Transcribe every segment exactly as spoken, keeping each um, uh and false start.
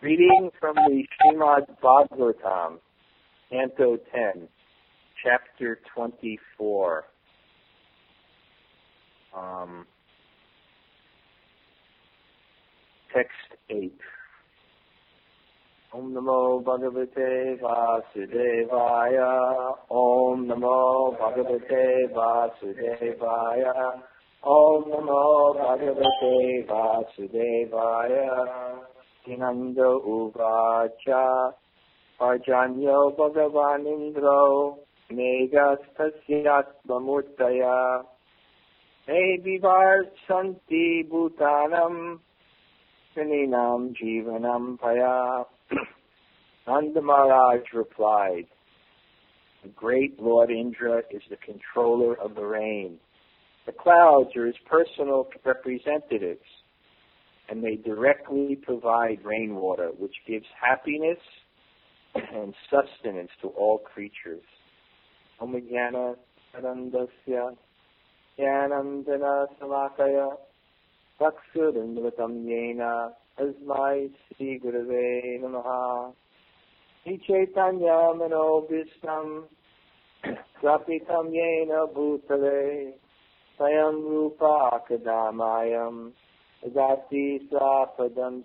Reading from the Srimad Bhagavatam, Canto ten, Chapter twenty-four. Um, text eight. Om Namo Bhagavate Vasudevaya. Om Namo Bhagavate Vasudevaya. Om Namo Bhagavate Vasudevaya. Inanda Uvacha Parjanyo Bhagavanindro Megastasyatmamurtaya Me Vivar Santi Bhutanam Saninam Jivanam Paya. Nanda Maharaj replied, the great Lord Indra is the controller of the rain. The clouds are his personal representatives, and they directly provide rainwater, which gives happiness and sustenance to all creatures. Om Jnana Sarandasya Jnanandana Samakaya Vaksurindvatam Yena Asmai Sri Gurave Namaha Ni Chaitanya Manobhistam Sapitam Yena Bhutale Sayam Rupa Akadamayam Adati Swapadam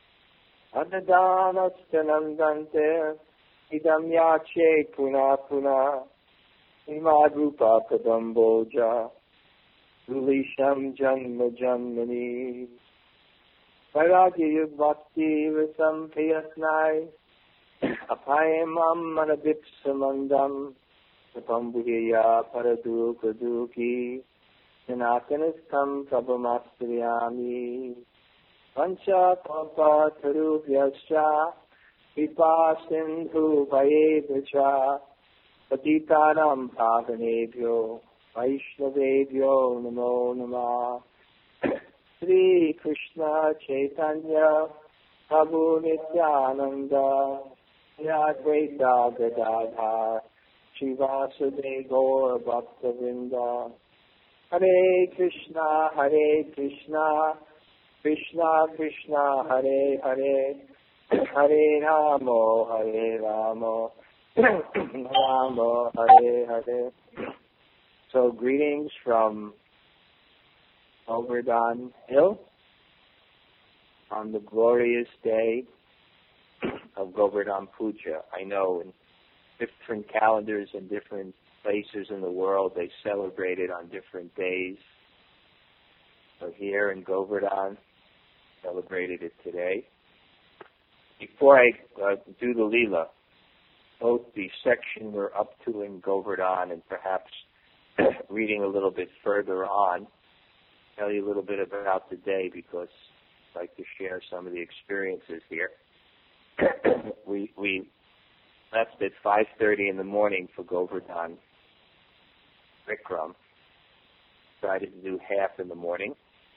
Anadanastanandante Idam Yache Puna Puna Imadrupa Kadamboja Rulisham Janma Janmani Vairagya Bhakti Rasam Payasnai Apayamam Manadipsamandam Sapambuhiya Paradukaduki Sanatanistam Prabhamastriyami Pancha Pampa Tarubhyascha Vipa Sindhu Vayevacha Patitanam Pavanebhyo Vaishnavebhyo Namo Namah Sri Krishna Chaitanya Prabhu Nityananda Yadvaita Gadadhar Shivasade Gaur Bhaktavinda Hare Krishna, Hare Krishna, Krishna Krishna, Hare Hare, Hare Ramo, Hare Ramo, Ramo, Hare Hare. So greetings from Govardhan Hill on the glorious day of Govardhan Puja. I know in different calendars and different places in the world, they celebrate it on different days. So here in Govardhan, celebrated it today. Before I uh, do the Leela, both the section we're up to in Govardhan and perhaps reading a little bit further on, tell you a little bit about the day because I'd like to share some of the experiences here. we we left at five thirty in the morning for Govardhan Vikram. Decided to do half in the morning.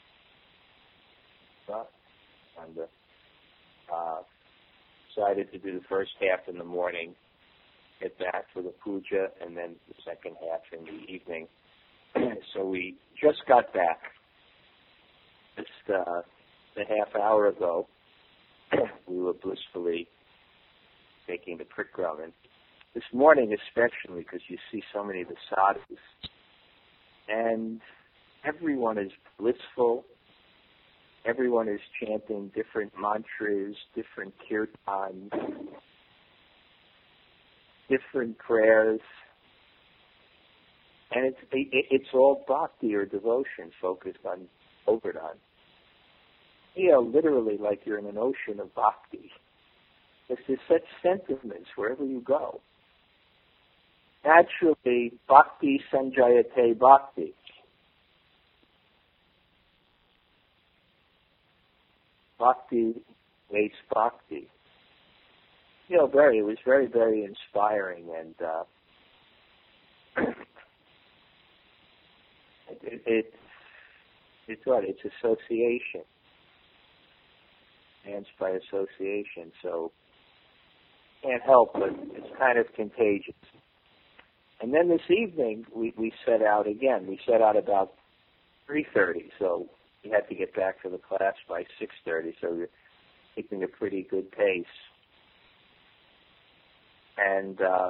And uh, decided to do the first half in the morning, get back for the puja, and then the second half in the evening. So we just got back just uh, a half hour ago. We were blissfully taking the Prikram. And this morning especially, because you see so many of the sadhus, and everyone is blissful, everyone is chanting different mantras, different kirtans, different prayers, and it's it, it's all bhakti or devotion focused on Govardhan. You know, literally like you're in an ocean of bhakti. There's such sentiments wherever you go. Naturally, bhakti sanjayate bhakti. Bhakti makes bhakti. You know, very, it was very, very inspiring, and uh, it, it, it's what? It's association. Dance by association, so can't help but it's kind of contagious. And then this evening, we, we set out again. We set out about three thirty, so we had to get back to the class by six thirty. So we keeping a pretty good pace. And uh,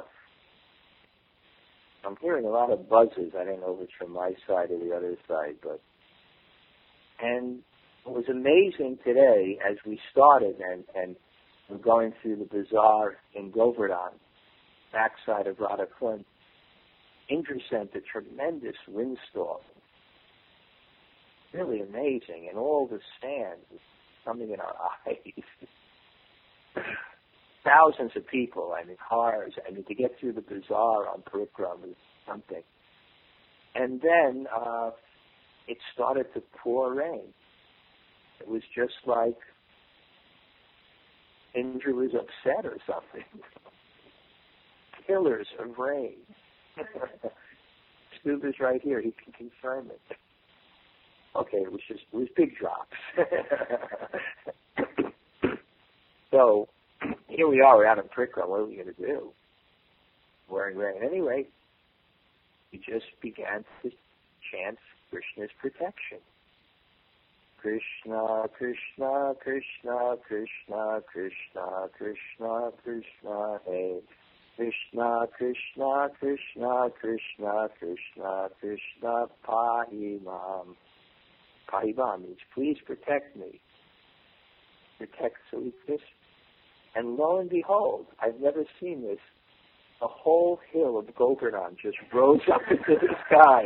I'm hearing a lot of buzzes. I don't know if it's from my side or the other side, but and it was amazing today as we started and, and we're going through the bazaar in Govardhan, backside of Radhakund. Indra sent a tremendous windstorm. Really amazing, and all the sand was coming in our eyes. Thousands of people, I mean, cars. I mean, to get through the bazaar on Parikram was something. And then uh, it started to pour rain. It was just like Indra was upset or something. Killers of rain. Stuba's right here. He can confirm it. Okay, it was just, it was big drops. So, here we are, we're out in Parikram. What are we going to do? Wearing rain. Anyway, we just began to chant Krishna's protection. Krishna, Krishna, Krishna, Krishna, Krishna, Krishna, Krishna, hey. Krishna, Krishna, Krishna, Krishna, Krishna, Krishna, Pahimam. Pahimam means please protect me. Protect, so we just, and lo and behold, I've never seen this. The whole hill of Govardhan just rose up into the sky,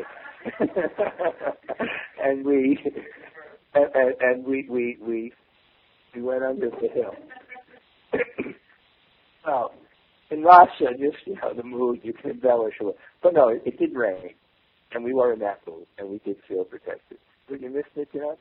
and we, and, and, and we, we, we, we went under the hill. Well, in Russia, just, you know, the mood, you can embellish a little. But no, it, it did rain, and we were in that mood, and we did feel protected. But you missed it, you know?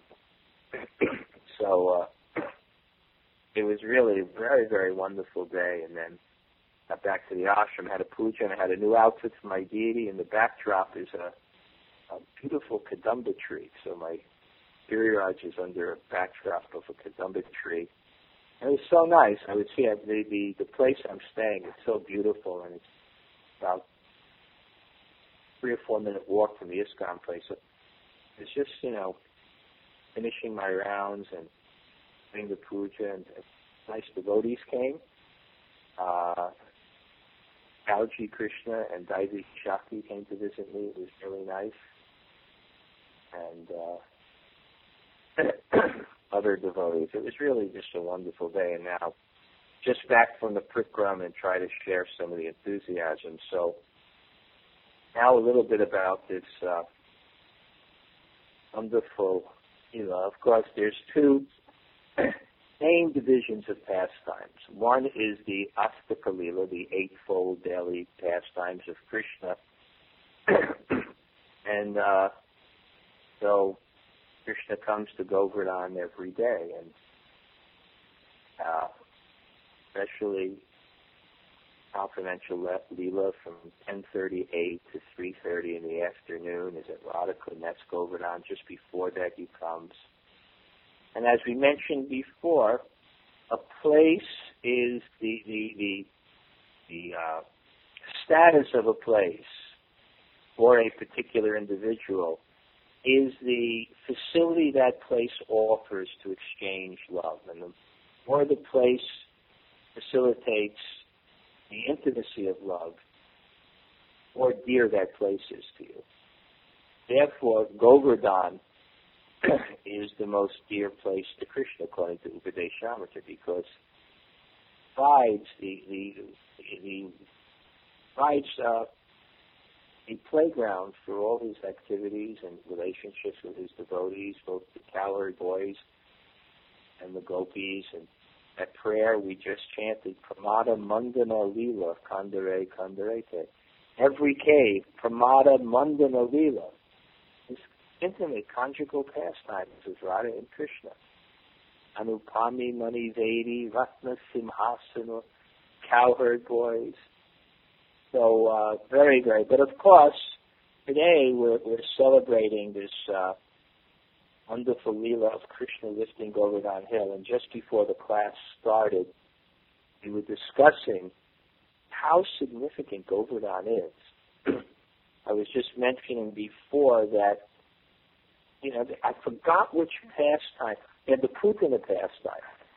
So, uh, it was really a very, very wonderful day, and then got back to the ashram, had a puja, and I had a new outfit for my deity, and the backdrop is a, a beautiful kadamba tree. So my Giriraj is under a backdrop of a kadamba tree. And it was so nice. I would see it, the, the the place I'm staying is so beautiful, and it's about three or four minute walk from the ISKCON place. So it's just, you know, finishing my rounds and doing the puja, and, and nice devotees came. Uh, Alji Krishna and Daivi Shakti came to visit me. It was really nice. And uh, other devotees. It was really just a wonderful day. And now, just back from the Parikram and try to share some of the enthusiasm. So, now a little bit about this uh, wonderful, you know, of course, there's two main divisions of pastimes. One is the Astaka Lila, the eightfold daily pastimes of Krishna. And uh, so Krishna comes to Govardhan every day, and uh, especially confidential Leela from ten thirty-eight to three thirty in the afternoon is at Radhakund. That's Govardhan. Just before that he comes. And as we mentioned before, a place is the the the, the uh, status of a place or a particular individual is the facility that place offers to exchange love. And the more the place facilitates the intimacy of love, the more dear that place is to you. Therefore, Govardhan is the most dear place to Krishna, according to Upadeshamrita, because it provides the the the provides uh, a playground for all his activities and relationships with his devotees, both the cowherd boys and the gopis. And at prayer we just chanted Pramada Mandana Lila Kandare Kandarete. Every cave, Pramada Mandana Lila. This intimate conjugal pastimes of Radha and Krishna. Anupami Mani Vedi, Ratna Simhasana, cowherd boys. So, uh, very, very. But of course, today we're, we're celebrating this uh, wonderful Leela of Krishna lifting Govardhan Hill. And just before the class started, we were discussing how significant Govardhan is. I was just mentioning before that, you know, I forgot which pastime. They had the Putana pastime.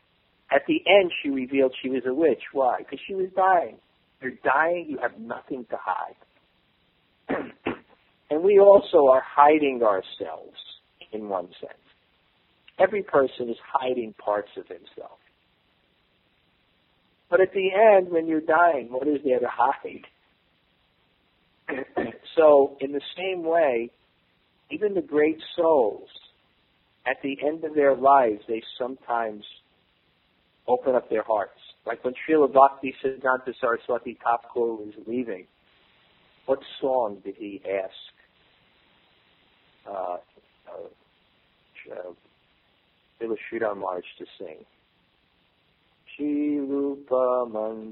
At the end, she revealed she was a witch. Why? Because she was dying. You're dying, you have nothing to hide. And we also are hiding ourselves, in one sense. Every person is hiding parts of himself. But at the end, when you're dying, what is there to hide? So, in the same way, even the great souls, at the end of their lives, they sometimes open up their hearts. Like when Srila Bhakti Siddhanta Saraswati Thakur was leaving, what song did he ask uh, uh, uh, Srila Sridhar Maharaj to sing? Shri Rupa Man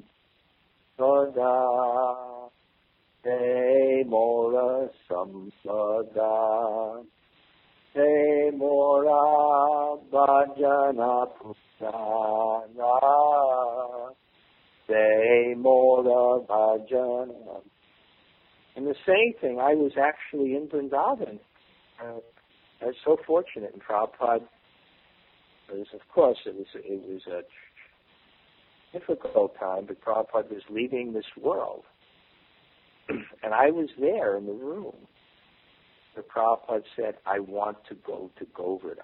Sada Te Mora Sampada Te Mora Bhajana Putana Te Mora Bhajana. And the same thing, I was actually in Vrindavan. Uh, I was so fortunate, and Prabhupada was, of course, it was, it was a difficult time, but Prabhupada was leaving this world. And I was there in the room. The Prabhupada said, I want to go to Govardhan.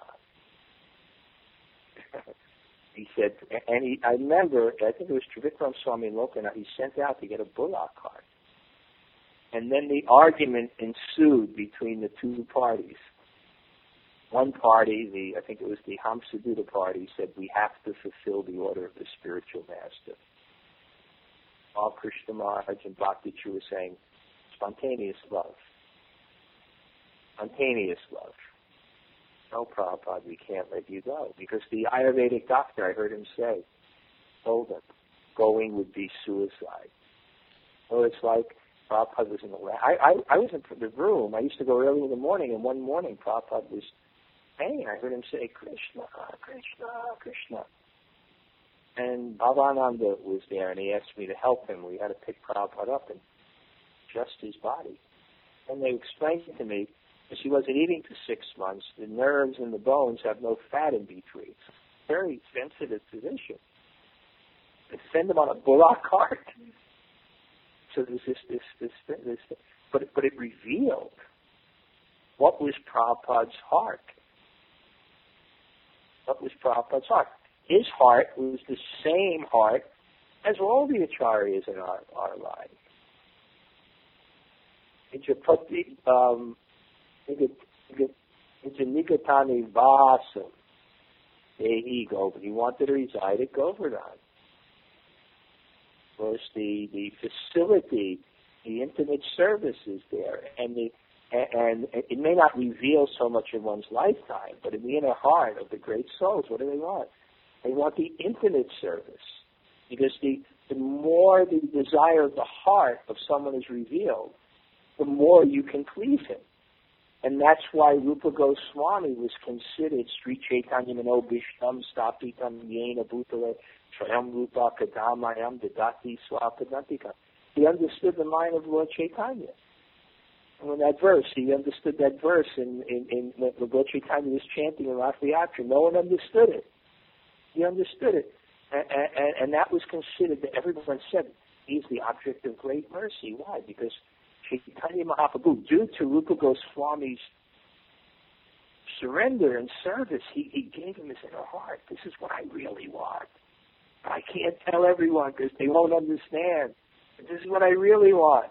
He said, and he, I remember, I think it was Trivikram Swami Lokanath, he sent out to get a bullock cart. And then the argument ensued between the two parties. One party, the I think it was the Hamsaduta party, said, we have to fulfill the order of the spiritual master. All Krishna Maharaj and Bhakti Chu were saying, spontaneous love. Spontaneous love. No, Prabhupada, we can't let you go. Because the Ayurvedic doctor, I heard him say, told him, going would be suicide. So it's like, Prabhupada was in the way. I, I, I was in the room. I used to go early in the morning, and one morning Prabhupada was saying, I heard him say, Krishna, Krishna, Krishna. And Bhavananda was there, and he asked me to help him. We had to pick Prabhupada up and adjust his body. And they explained to me, because he wasn't eating for six months, the nerves and the bones have no fat in between. It's a very sensitive position. They send him on a bullock cart. So there's this, this, this, this, this, but but it revealed what was Prabhupada's heart. What was Prabhupada's heart? His heart was the same heart as all the acharyas in our, our lives. It's a pati, um, it's a nigatani vasam. There he go, but he wanted to reside at Govardhan. Of course, the, the facility, the intimate service is there, and the and it may not reveal so much in one's lifetime, but in the inner heart of the great souls, what do they want? They want the intimate service, because the the more the desire of the heart of someone is revealed, the more you can please him. And that's why Rupa Goswami was considered Sri Chaitanya Mano Bhishtam Stapitam Yena Bhutale Swayam Rupa Kadamayam Dadati Swapadantika. He understood the mind of Lord Chaitanya. And in that verse, he understood that verse in, in, in when Lord Chaitanya was chanting in Rath Yatra. No one understood it. He understood it. And, and, and that was considered, that everyone said, he's the object of great mercy. Why? Because Chaitanya Mahaprabhu, due to Rupa Goswami's surrender and service, he, he gave him his inner heart. This is what I really want. I can't tell everyone because they won't understand. But this is what I really want.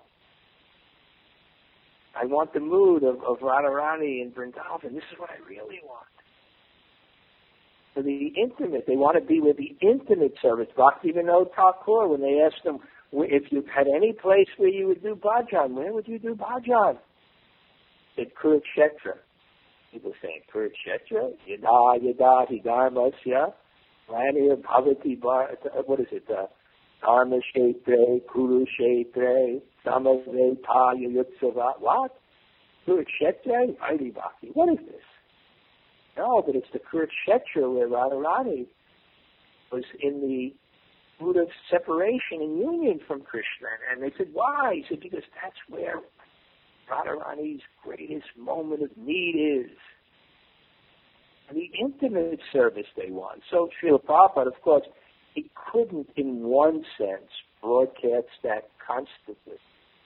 I want the mood of, of Radharani and Vrindavan. This is what I really want. For the intimate, they want to be with the intimate service. Bhaktivinoda Thakur, when they asked him, if you had any place where you would do bhajan, where would you do bhajan? At Kurukshetra. People saying, Kurukshetra? Yada yada hi dharmasya, lanir bhavati bar, what is it? Uh, Dharma shetre, Kurukshetre, samave taya yutsava. What? Kurukshetra? Hari Bhakti. What is this? No, but it's the Kurukshetra where Radharani was in the mood of separation and union from Krishna. And they said, why? He said, because that's where Radharani's greatest moment of need is. the intimate service they want. So Srila Prabhupada, of course, he couldn't, in one sense, broadcast that constantly.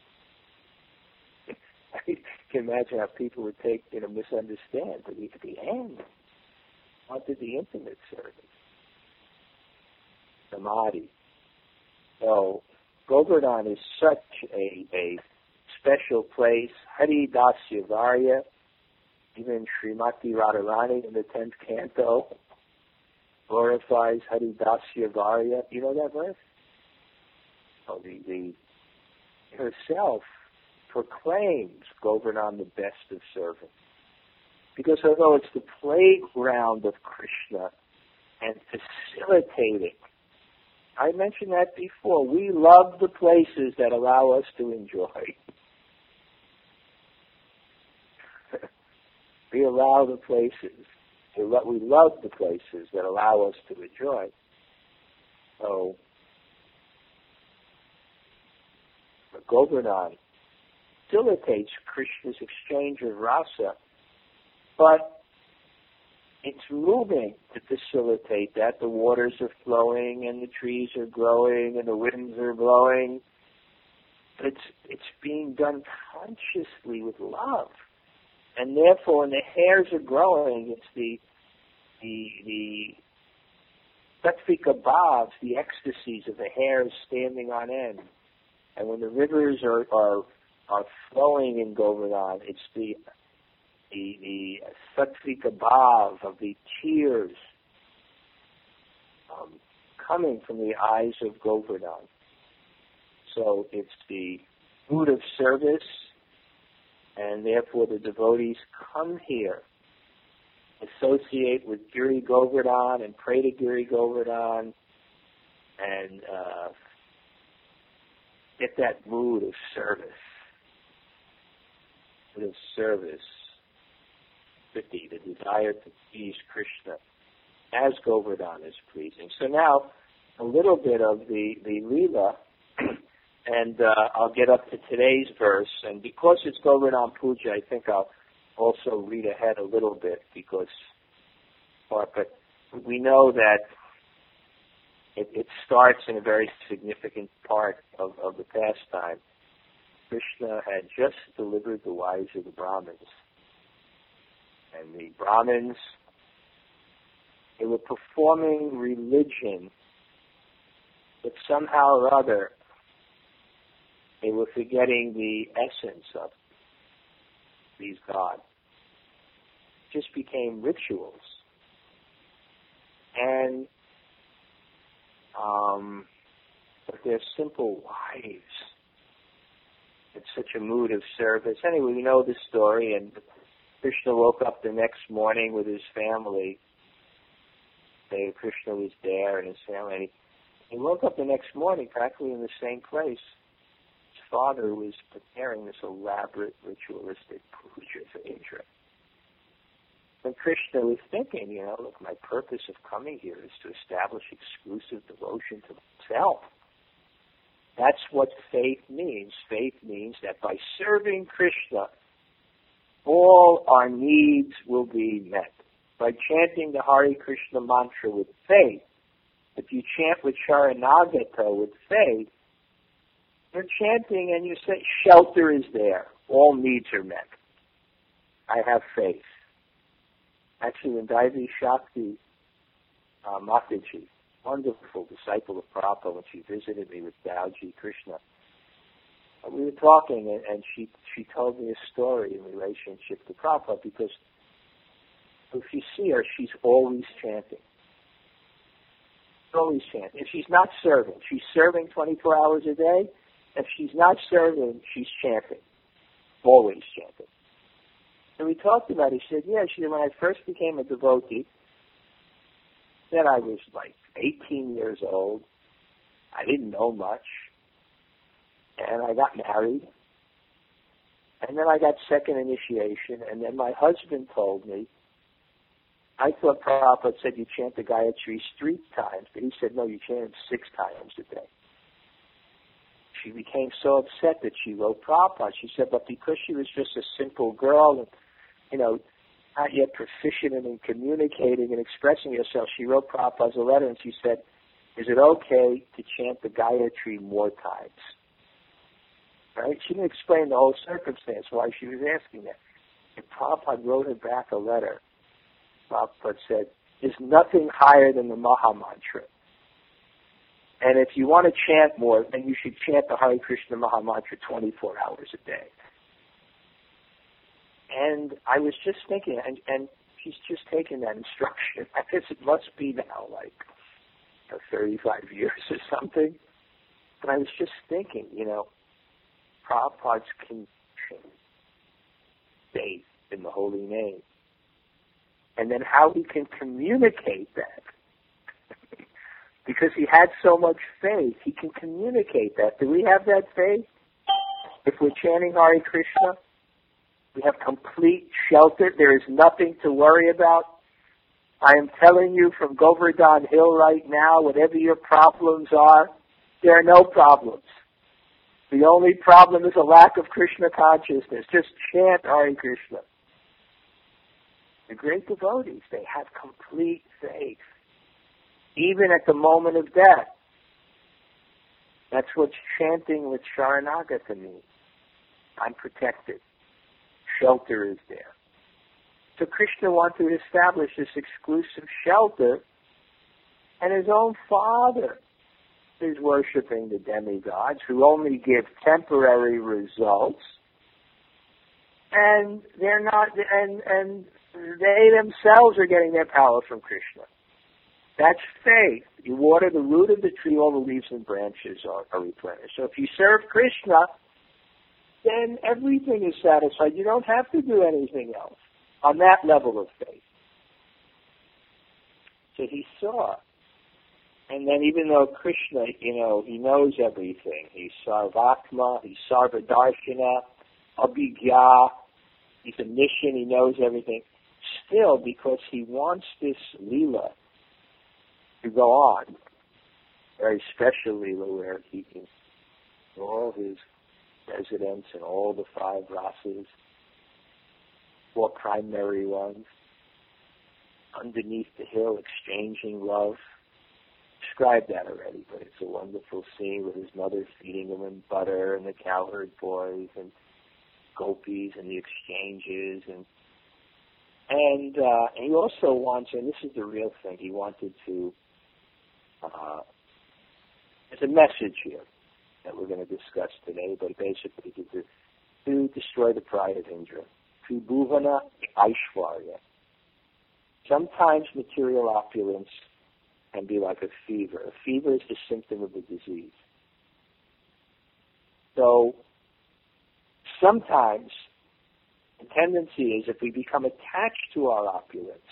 I can imagine how people would take, you know, misunderstand. But at the end, wanted the intimate service. Samadhi. So, Govardhan is such a, a special place. Hari Dasya Varya, even Srimati Radharani in the tenth canto, glorifies Hari Dasya Varya. You know that verse? Oh, the, the herself proclaims Govardhan the best of servants. Because although it's the playground of Krishna and facilitating, I mentioned that before, we love the places that allow us to enjoy. we allow the places, we love the places that allow us to enjoy. So, Govardhan facilitates Krishna's exchange of rasa, but it's moving to facilitate that. The waters are flowing and the trees are growing and the winds are blowing. But it's it's being done consciously with love. And therefore when the hairs are growing, it's the the the Sattvika bhavs, the ecstasies of the hairs standing on end. And when the rivers are, are are flowing in Govardhan, it's the the, the Sattvika bhav of the tears um, coming from the eyes of Govardhan. So it's the mood of service, and therefore the devotees come here, associate with Giri Govardhan and pray to Giri Govardhan, and uh, get that mood of service. Mood of service. fifty, the desire to please Krishna as Govardhan is pleasing. So now, a little bit of the, the Leela, and uh, I'll get up to today's verse, and because it's Govardhan Puja, I think I'll also read ahead a little bit, because, but we know that It, it starts in a very significant part of, of the pastime. Krishna had just delivered the wives of the Brahmins. And the Brahmins, they were performing religion, but somehow or other, they were forgetting the essence of these gods. It just became rituals. And Um, but they're simple wives. It's such a mood of service. Anyway, we know the story, and Krishna woke up the next morning with his family. Say Krishna was there and his family. And he, he woke up the next morning practically in the same place. His father was preparing this elaborate ritualistic puja for Indra. And Krishna was thinking, you know, look, my purpose of coming here is to establish exclusive devotion to myself. That's what faith means. Faith means that by serving Krishna, all our needs will be met. By chanting the Hare Krishna mantra with faith, if you chant with Sharanagata with faith, you're chanting and you say, shelter is there. All needs are met. I have faith. Actually, when Daivi Shakti uh, Mataji, wonderful disciple of Prabhupada, when she visited me with Dauji Krishna, uh, we were talking, and, and she she told me a story in relationship to Prabhupada, because if you see her, she's always chanting. Always chanting. If she's not serving, she's serving twenty-four hours a day. If she's not serving, she's chanting. Always chanting. And we talked about it. She said, yeah, she said, when I first became a devotee, then I was like eighteen years old. I didn't know much. And I got married. And then I got second initiation. And then my husband told me, I thought Prabhupada said you chant the Gayatri three times, but he said, no, you chant it six times a day. She became so upset that she wrote Prabhupada. She said, but because she was just a simple girl, and you know, not yet proficient in communicating and expressing yourself, she wrote Prabhupada a letter and she said, is it okay to chant the Gayatri more times? Right? She didn't explain the whole circumstance why she was asking that. And Prabhupada wrote her back a letter. Prabhupada said, there's nothing higher than the Maha Mantra. And if you want to chant more, then you should chant the Hare Krishna Maha Mantra twenty-four hours a day. And I was just thinking, and, and she's just taken that instruction. I guess it must be now like uh, thirty-five years or something. But I was just thinking, you know, Prabhupada's conviction, faith in the holy name, and then how he can communicate that. Because he had so much faith, he can communicate that. Do we have that faith? If we're chanting Hare Krishna, we have complete shelter. There is nothing to worry about. I am telling you from Govardhan Hill right now, whatever your problems are, there are no problems. The only problem is a lack of Krishna consciousness. Just chant Hare Krishna. The great devotees, they have complete faith. Even at the moment of death. That's what chanting with Sharanagata means. I'm protected. Shelter is there. So Krishna wanted to establish this exclusive shelter, and his own father is worshipping the demigods who only give temporary results, and they're not, and and they themselves are getting their power from Krishna. That's faith. You water the root of the tree, all the leaves and branches are, are replenished. So if you serve Krishna, then everything is satisfied. You don't have to do anything else on that level of faith. So he saw. And then even though Krishna, you know, he knows everything. He's Sarvatma, he's Sarvadarshana, Abhigya, he's omniscient, he knows everything. Still, because he wants this Leela to go on, very special Leela where he can all his residents and all the five rasas, four primary ones, underneath the hill exchanging love. Described that already, but it's a wonderful scene with his mother feeding him in butter and the cowherd boys and gopis and the exchanges and and uh, he also wants, and this is the real thing, he wanted to Uh, there's a message here that we're going to discuss today, but basically to, to destroy the pride of Indra. To bhuvana aishvarya. Sometimes material opulence can be like a fever. A fever is the symptom of the disease. So sometimes the tendency is if we become attached to our opulence,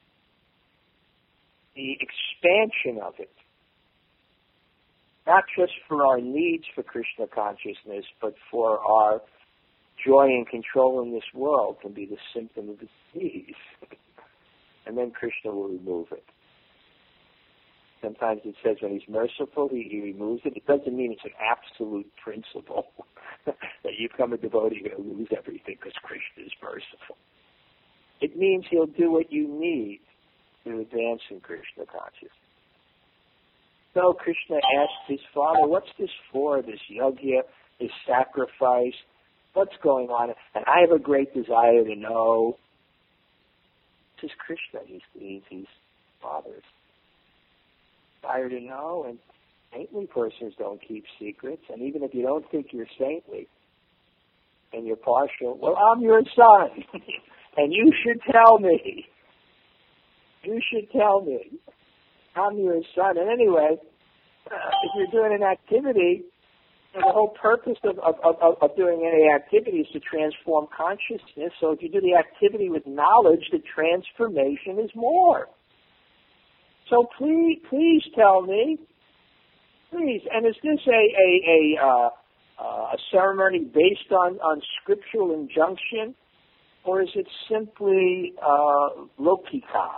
the expansion of it, not just for our needs for Krishna consciousness, but for our joy and control in this world, can be the symptom of the disease. And then Krishna will remove it. Sometimes it says when he's merciful, he, he removes it. It doesn't mean it's an absolute principle that you become a devotee, you're going to lose everything because Krishna is merciful. It means he'll do what you need to advance in Krishna consciousness. So Krishna asked his father, what's this for, this yajna, this sacrifice? What's going on? And I have a great desire to know. This is Krishna, he's, he's, he's father's desire to know, and saintly persons don't keep secrets, and even if you don't think you're saintly and you're partial, well, I'm your son, and you should tell me. You should tell me. I'm your son. And anyway, uh, if you're doing an activity, the whole purpose of, of, of, of doing any activity is to transform consciousness. So if you do the activity with knowledge, the transformation is more. So please, please tell me. Please. And is this a a a, uh, uh, a ceremony based on, on scriptural injunction, or is it simply uh, lokika?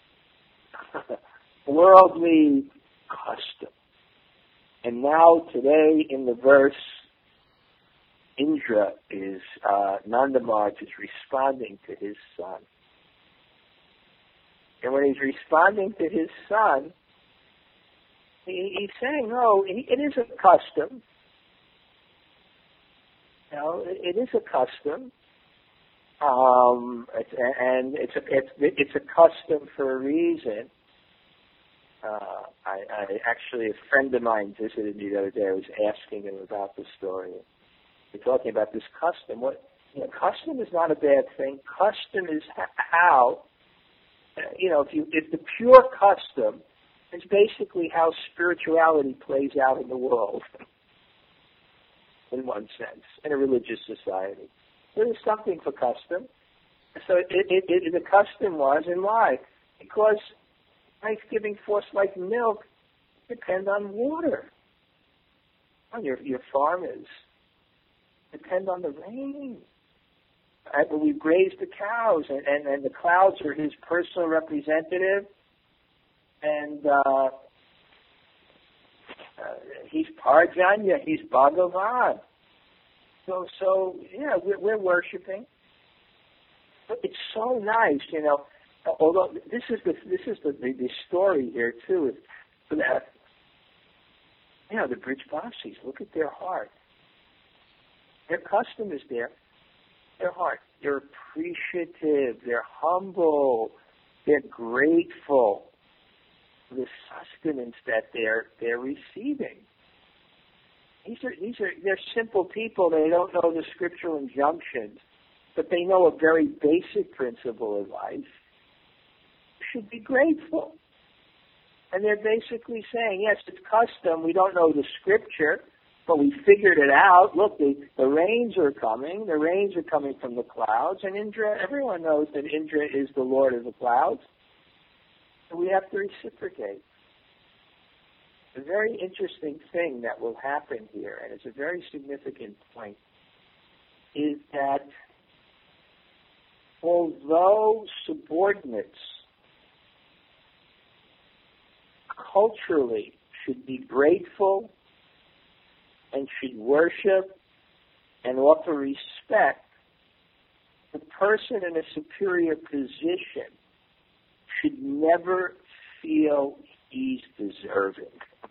Worldly custom. And now today in the verse, Indra is, uh, Nanda Maharaj is responding to his son. And when he's responding to his son, he, he's saying, no, it, it is a custom. You know, it, it is a custom. Um, it's, and it's a, it's, it's a custom for a reason. Uh, I, I actually, a friend of mine visited me the other day. I was asking him about the story. We're talking about this custom. What, you know, custom is not a bad thing. Custom is how, you know, if you, if the pure custom is basically how spirituality plays out in the world, in one sense, in a religious society. There is something for custom. So it, it, it, the custom was, and why? Because life-giving force like milk depend on water. On your your farmers depend on the rain. Right? But we graze the cows, and, and, and the clouds are his personal representative, and uh, uh, he's Parjanya, he's Bhagavan. So, so yeah, we're, we're worshiping. But it's so nice, you know. Although this is the this is the the, the story here too. Is that, you know, the Brijbasis, look at their heart. Their custom is there. Their heart. They're appreciative. They're humble. They're grateful for the sustenance that they're they're receiving. These are these are they're simple people. They don't know the scriptural injunctions, but they know a very basic principle of life. Should be grateful. And they're basically saying, yes, it's custom. We don't know the scripture, but we figured it out. Look, the, the rains are coming. The rains are coming from the clouds. And Indra, everyone knows that Indra is the Lord of the clouds. So we have to reciprocate. A very interesting thing that will happen here, and it's a very significant point, is that although subordinates culturally should be grateful and should worship and offer respect, the person in a superior position should never feel he's deserving.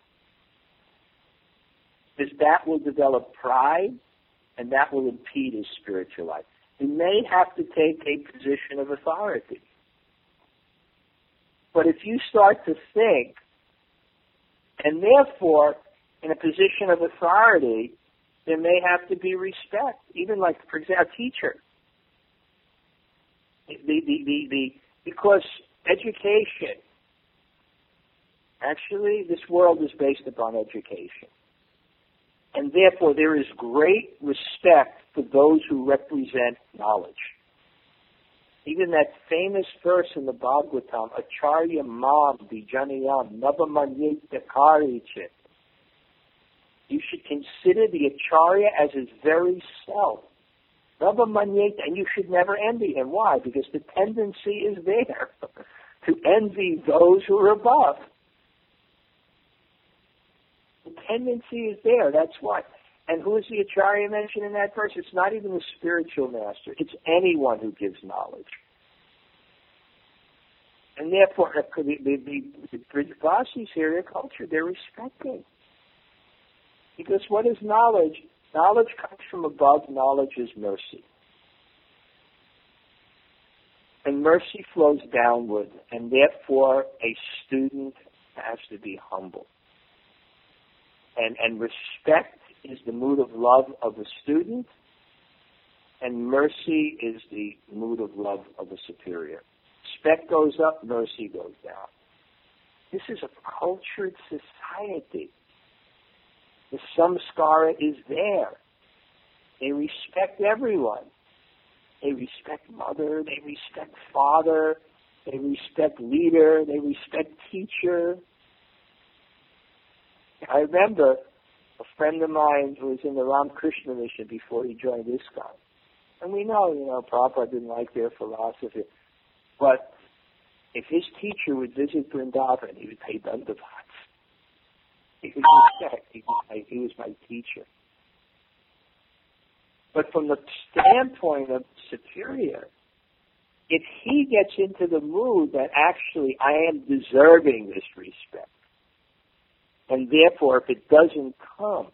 Because that will develop pride and that will impede his spiritual life. He may have to take a position of authority. But if you start to think, and therefore, in a position of authority, there may have to be respect. Even like, for example, a teacher. The, the, the, the, because education, actually, this world is based upon education. And therefore, there is great respect for those who represent knowledge. Even that famous verse in the Bhagavatam, Acharya Mam Vijanayam Navamanyeta Karichit. You should consider the Acharya as his very self. Navamanyeta, and you should never envy him. Why? Because the tendency is there to envy those who are above. The tendency is there, that's why. And who is the Acharya mentioned in that verse? It's not even the spiritual master. It's anyone who gives knowledge. And therefore, the, the, the, the Brijbasis here, their culture, they're respecting. Because what is knowledge? Knowledge comes from above. Knowledge is mercy. And mercy flows downward. And therefore, a student has to be humble. And, and respect is the mood of love of a student, and mercy is the mood of love of a superior. Respect goes up, mercy goes down. This is a cultured society. The samskara is there. They respect everyone. They respect mother, they respect father, they respect leader, they respect teacher. I remember a friend of mine who was in the Ramakrishna mission before he joined ISKCON. And we know, you know, Prabhupada didn't like their philosophy. But if his teacher would visit Vrindavan, he would pay dandavats. He would respect. He was, my, he was my teacher. But from the standpoint of superior, if he gets into the mood that actually I am deserving this respect, and therefore if it doesn't come,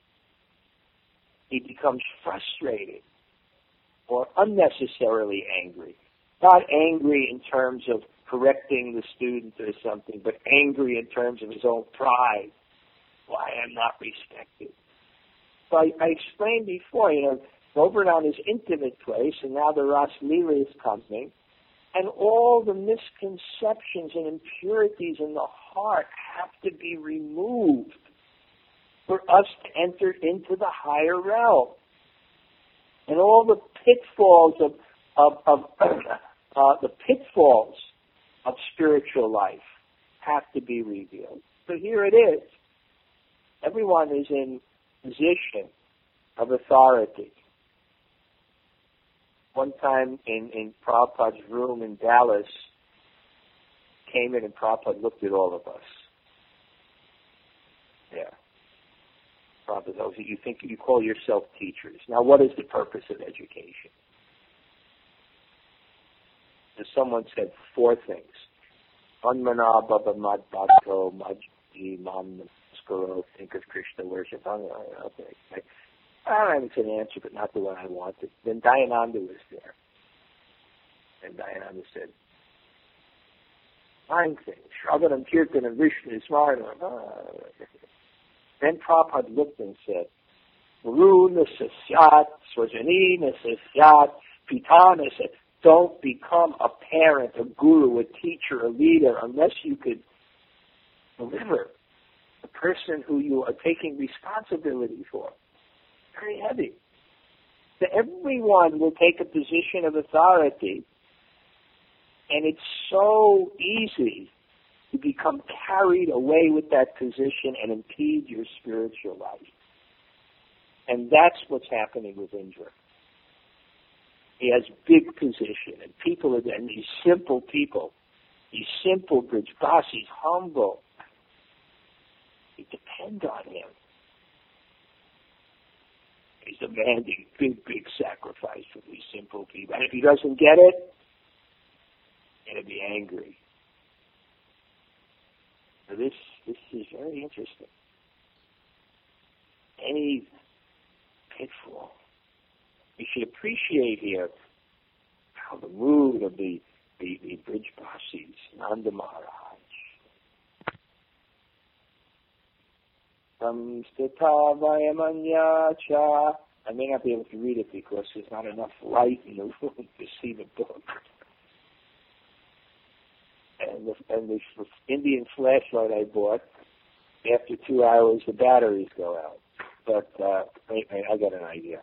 he becomes frustrated or unnecessarily angry. Not angry in terms of correcting the student or something, but angry in terms of his own pride. Why I'm not respected. So I, I explained before, you know, Govardhan is intimate place, and now the Ras Leela is coming, and all the misconceptions and impurities in the heart have to be removed for us to enter into the higher realm. And all the pitfalls of, of, of uh, the pitfalls of spiritual life have to be revealed. So here it is. Everyone is in position of authority. One time in, in Prabhupada's room in Dallas, came in and Prabhupada looked at all of us. Yeah. Prabhupada, oh, you think you call yourself teachers. Now what is the purpose of education? As someone said, four things. Anmana baba mad bhakto majji man namaskaro, think of Krishna worship. Okay. I don't have an answer, but not the one I wanted. Then Dayananda was there. And Dayananda said, nine things. Shravanam, Kirtanam, Vishnu, Smaranam. Then Prabhupada looked and said, Guru nasasyat, swajani nasasyat, pita nasasyat. Don't become a parent, a guru, a teacher, a leader, unless you could deliver the person who you are taking responsibility for. Very heavy. So everyone will take a position of authority, and it's so easy to become carried away with that position and impede your spiritual life. And that's what's happening with Indra. He has big position, and people are, and these simple people, these simple Brijbasis, humble, they depend on him. He's demanding big, big sacrifice from these simple people. And if he doesn't get it, he'll be angry. So this, this is very interesting. Any pitfall. You should appreciate here how the mood of the, the, the Brijbasis, Nanda Maharaj. Samstita Vayamanya Cha. I may not be able to read it because there's not enough light in the room to see the book. And the, and the Indian flashlight I bought, after two hours the batteries go out. But uh, wait, wait, I got an idea.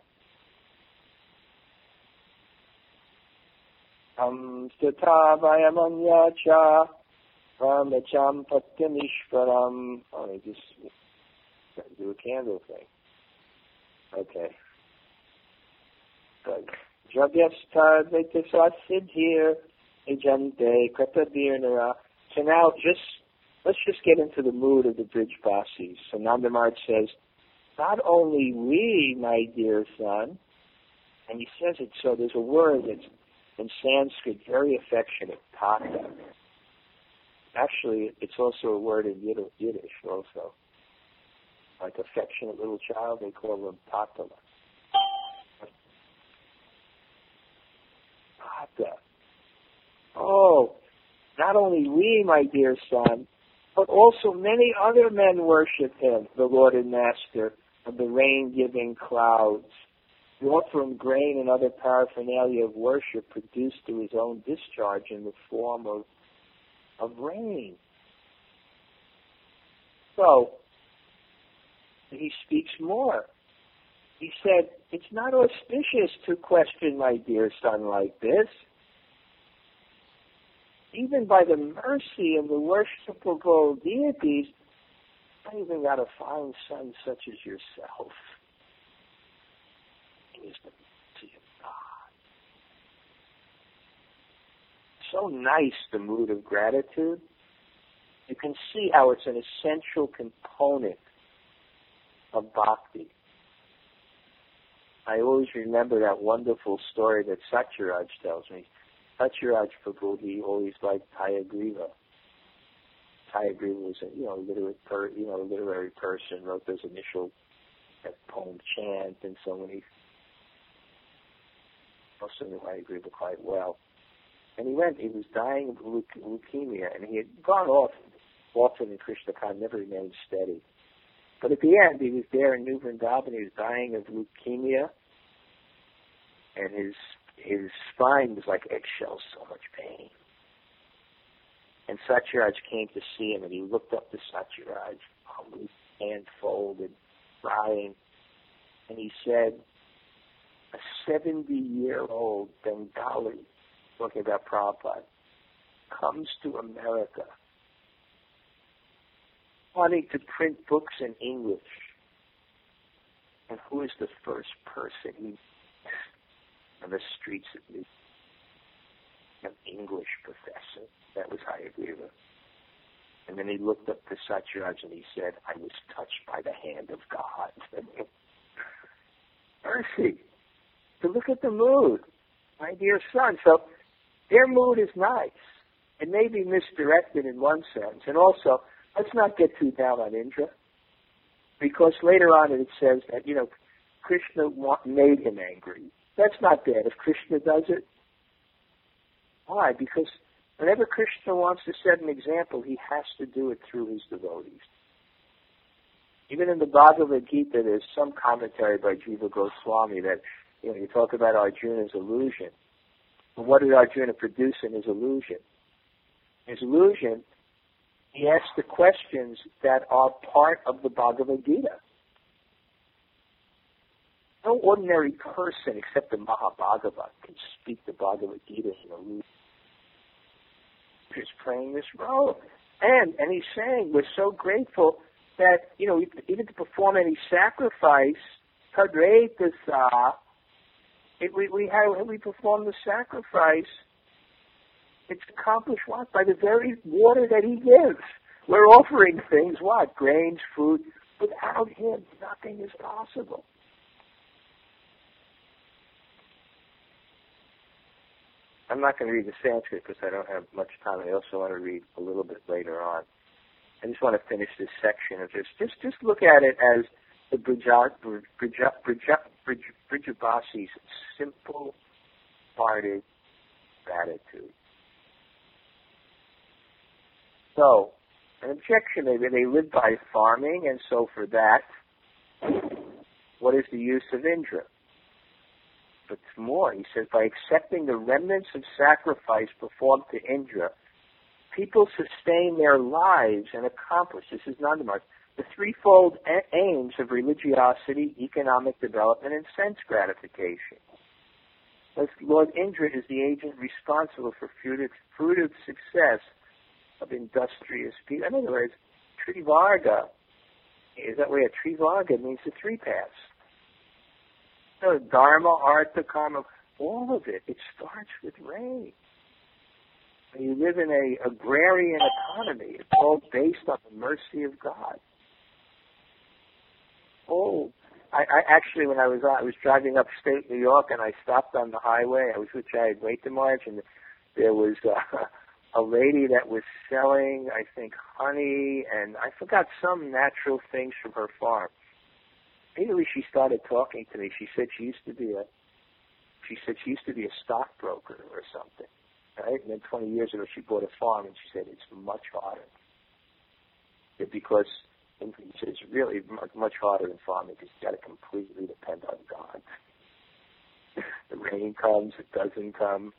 Samstita Vayamanya Cha Ramacham Patyamishvaram. Oh, I just do a candle thing. Okay. Good. Javyastad Vetasasiddhir Ejante Katabirnara. So now just let's just get into the mood of the Brijbasis. So Nanda Maharaj says, not only we, my dear son, and he says it so there's a word that's in Sanskrit very affectionate, tata. Actually, it's also a word in Yiddish also. Like affectionate little child, they call them tata. Tata. Oh, not only we, my dear son, but also many other men worship him, the Lord and Master of the rain-giving clouds. We offer him grain and other paraphernalia of worship produced through his own discharge in the form of, of rain. So, he speaks more. He said, it's not auspicious to question my dear son like this. Even by the mercy of the worshipable deities, I even got a fine son such as yourself. It is the mercy of God. So nice, the mood of gratitude. You can see how it's an essential component of bhakti. I always remember that wonderful story that Satyaraj tells me. Satyaraj Prabhu, he always liked Hayagriva. Hayagriva was a, you know, literate per, you know, literary person, wrote those initial that poem Chant, and so many. Also knew Hayagriva quite well. And he went, he was dying of leuke- leukemia, and he had gone off often in Krishna Khan, never remained steady. But at the end, he was there in New Vrindavan, he was dying of leukemia, and his his spine was like eggshells, so much pain. And Satyaraj came to see him, and he looked up to Satyaraj, humbly, hand folded, crying, and he said, a seventy-year-old Bengali, talking about Prabhupada, comes to America wanting to print books in English. And who is the first person he met on the streets of New York? An English professor. That was Hayagriva. And then he looked up to Satyaraj and he said, I was touched by the hand of God. Mercy. So look at the mood, my dear son. So their mood is nice. It may be misdirected in one sense. And also, let's not get too down on Indra, because later on it says that, you know, Krishna made him angry. That's not bad if Krishna does it. Why? Because whenever Krishna wants to set an example, he has to do it through his devotees. Even in the Bhagavad Gita, there's some commentary by Jiva Goswami that, you know, you talk about Arjuna's illusion. And what did Arjuna produce in his illusion? His illusion, he asked the questions that are part of the Bhagavad Gita. No ordinary person except the Mahabhagavat can speak the Bhagavad Gita in illusion. He's playing this role. And, and he's saying, we're so grateful that, you know, even to perform any sacrifice, Kadretasa, if we, we, have, we perform the sacrifice, it's accomplished what? By the very water that he gives. We're offering things, what? Grains, food. Without him, nothing is possible. I'm not going to read the Sanskrit because I don't have much time. I also want to read a little bit later on. I just want to finish this section of this. Just, just look at it as the Brijavasi's simple-hearted gratitude. So, an objection maybe, they live by farming, and so for that, what is the use of Indra? But more, he says, by accepting the remnants of sacrifice performed to Indra, people sustain their lives and accomplish, this is Nandamar, the threefold a- aims of religiosity, economic development, and sense gratification. Thus, Lord Indra is the agent responsible for fruitive, fruitive success of industrious people. In other words, Trivarga, is that way a Trivarga means the three paths. So Dharma, Artha, Karma, all of it, it starts with rain. When you live in a agrarian economy, it's all based on the mercy of God. Oh, I, I actually, when I was I was driving upstate New York, and I stopped on the highway. I was with Chad Waitemarch, and there was uh, a lady that was selling, I think, honey, and I forgot some natural things from her farm. Immediately she started talking to me. She said she used to be a, she said she used to be a stockbroker or something, right? And then twenty years ago she bought a farm, and she said it's much harder. Because it's really much harder in farming because you've got to completely depend on God. The rain comes, it doesn't come.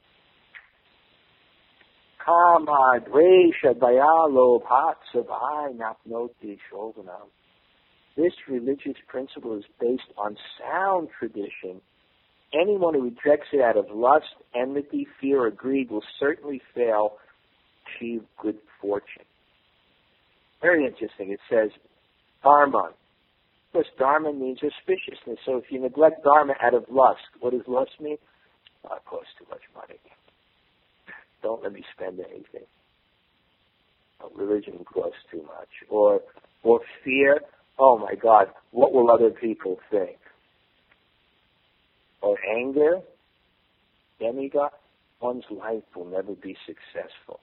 Kama, dvesha, daya, lobha, savai, napnoti, shovanam. This religious principle is based on sound tradition. Anyone who rejects it out of lust, enmity, fear, or greed will certainly fail to achieve good fortune. Very interesting. It says, dharma. Of course, dharma means auspiciousness. So if you neglect dharma out of lust, what does lust mean? Oh, it costs too much money. Don't let me spend anything. Oh, religion costs too much. Or, or fear. Oh my God, what will other people think? Or anger, demigod. one's life will never be successful.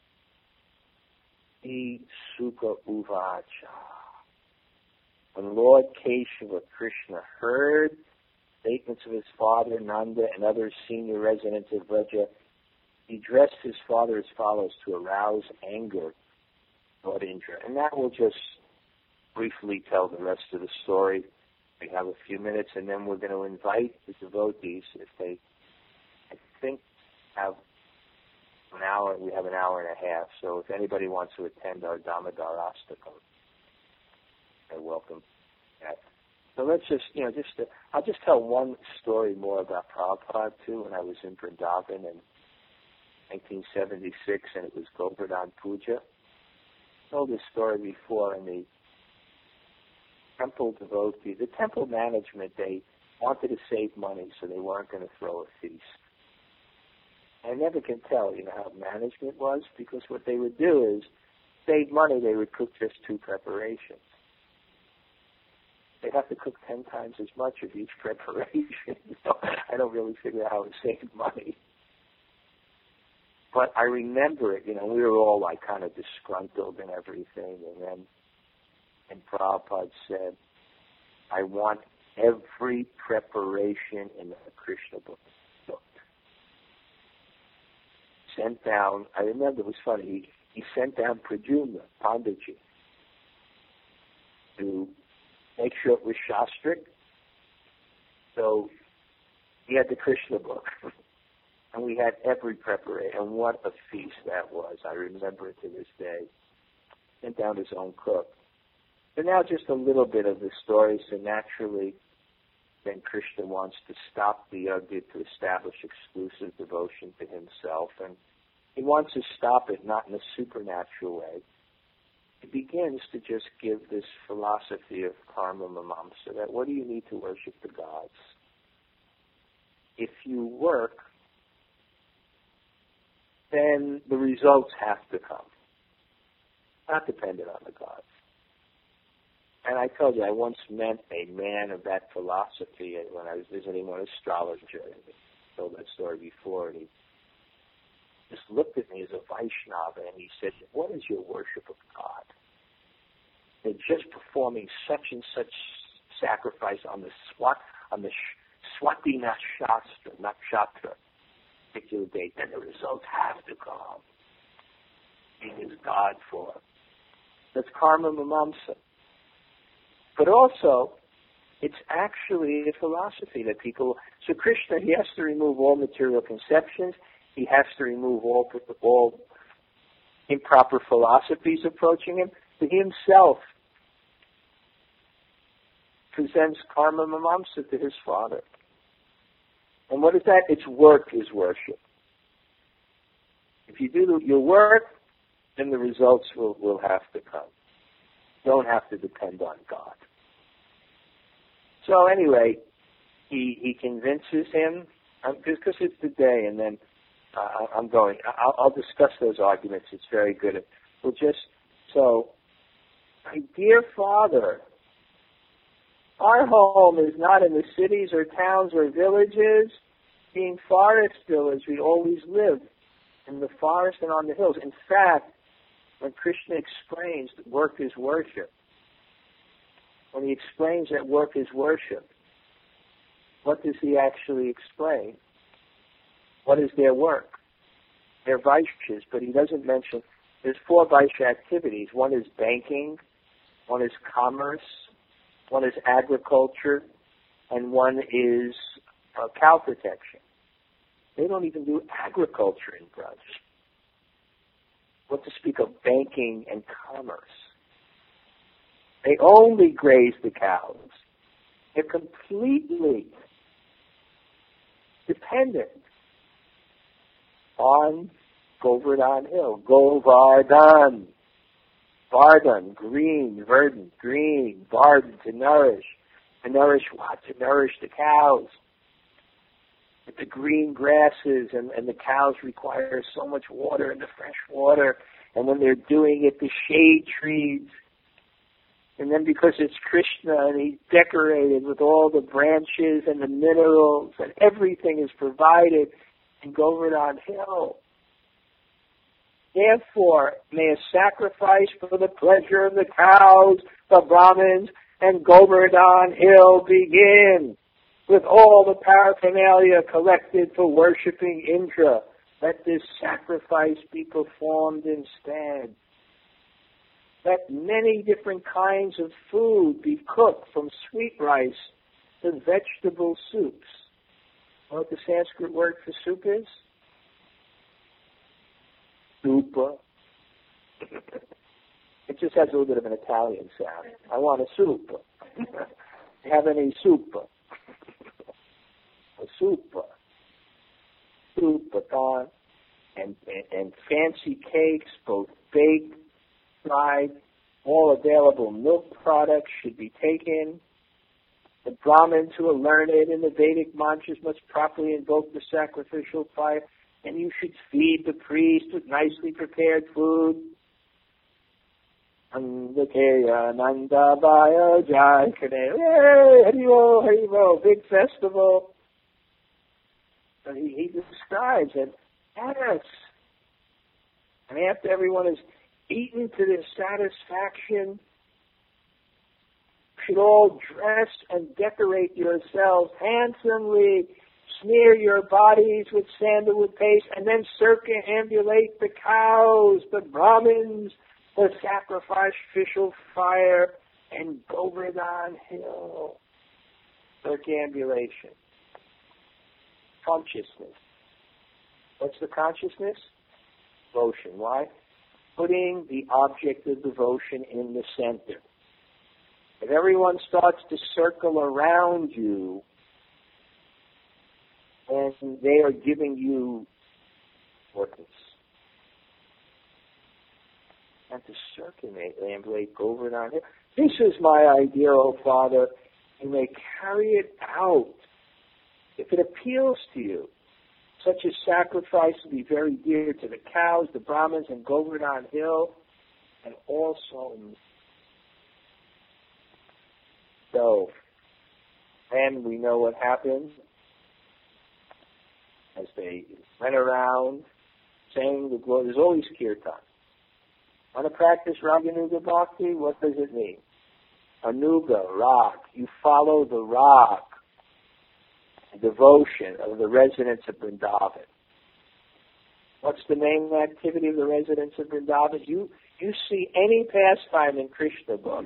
Iti sukha uvacha. When Lord Keshava Krishna heard statements of his father Nanda and other senior residents of Vraja, he addressed his father as follows to arouse anger toward Indra. And that will just briefly tell the rest of the story. We have a few minutes, and then we're going to invite the devotees, if they, I think, have an hour. We have an hour and a half. So if anybody wants to attend our Damodar Astakam, they're welcome. That. So let's just, you know, just to, I'll just tell one story more about Prabhupada too. When I was in Vrindavan in nineteen seventy-six, and it was Govardhan Puja. I told this story before, and the temple devotee, the temple management, they wanted to save money, so they weren't going to throw a feast. I never can tell, you know, how management was, because what they would do is, save money, they would cook just two preparations. They'd have to cook ten times as much of each preparation. So I don't really figure out how to save money. But I remember it, you know, we were all like kind of disgruntled and everything, and then and Prabhupada said, I want every preparation in the Krishna book booked. Sent down, I remember it was funny, he, he sent down Pradyumna, Panditji, to make sure it was Shastric. So he had the Krishna book. And we had every preparation. And what a feast that was. I remember it to this day. Sent down his own cook. But now just a little bit of the story. So naturally, then Krishna wants to stop the yajna to establish exclusive devotion to himself. And he wants to stop it not in a supernatural way. He begins to just give this philosophy of karma mamamsa, that what do you need to worship the gods? If you work, then the results have to come. Not dependent on the gods. And I told you, I once met a man of that philosophy when I was visiting one astrologer. I told that story before, and he just looked at me as a Vaishnava, and he said, what is your worship of God? They're just performing such and such sacrifice on the Swat, on the Swati Nakshatra, Nakshatra, particular date, then the results have to come. He is God for. That's karma mamamsa. But also, it's actually a philosophy that people, so Krishna, he has to remove all material conceptions, he has to remove all, all improper philosophies approaching him, but he himself presents karma mamamsa to his father. And what is that? It's work is worship. If you do your work, then the results will, will have to come. You don't have to depend on God. So anyway, he he convinces him, because it's the day, and then uh, I'm going, I'll, I'll discuss those arguments. It's very good. We'll just, so, my dear father, our home is not in the cities or towns or villages, being forest village. We always lived in the forest and on the hills. In fact, when Krishna explains that work is worship, when he explains that work is worship, what does he actually explain? What is their work? They're Vaishyas, but he doesn't mention, there's four Vaishya activities. One is banking, one is commerce, one is agriculture, and one is uh, cow protection. They don't even do agriculture in Braj. What to speak of banking and commerce? They only graze the cows. They're completely dependent on Govardhan Hill. Govardhan. Vardhan, green, verdant, green, Vardhan, to nourish. To nourish what? To nourish the cows. With the green grasses, and, and the cows require so much water and the fresh water. And when they're doing it, the shade trees. And then because it's Krishna and he's decorated with all the branches and the minerals and everything is provided, and Govardhan Hill. Therefore, may a sacrifice for the pleasure of the cows, the Brahmins, and Govardhan Hill begin, with all the paraphernalia collected for worshipping Indra. Let this sacrifice be performed instead. Let many different kinds of food be cooked, from sweet rice to vegetable soups. You know what the Sanskrit word for soup is? Soupa. It just has a little bit of an Italian sound. I want a soup. Have any soup? A soup. Soup, baton, and, and, and fancy cakes, both baked, fried, all available milk products should be taken. The Brahmins who are learned in the Vedic mantras must properly invoke the sacrificial fire, and you should feed the priest with nicely prepared food. Andakeya Nandabaya Jai Kane. Hey, Haribo, Haribo, big festival. And he, he describes it. Yes. And after everyone has eaten to their satisfaction, you should all dress and decorate yourselves handsomely, smear your bodies with sandalwood paste, and then circumambulate the cows, the Brahmins, the sacrificial fire, and Govardhan Hill. Circumambulation. Consciousness. What's the consciousness? Devotion. Why? Putting the object of devotion in the center. If everyone starts to circle around you, and they are giving you importance. And to circumambulate Govardhan Hill. This is my idea, O Father. You may carry it out. If it appeals to you, such a sacrifice will be very dear to the cows, the Brahmins, and Govardhan Hill, and also so. And we know what happened as they went around saying the glory. There's always kirtan. Want to practice Raganuga Bhakti? What does it mean? Anuga, rock. You follow the rock. Devotion of the residents of Vrindavan. What's the main activity of the residents of Vrindavan? You you see any pastime in Krishna book,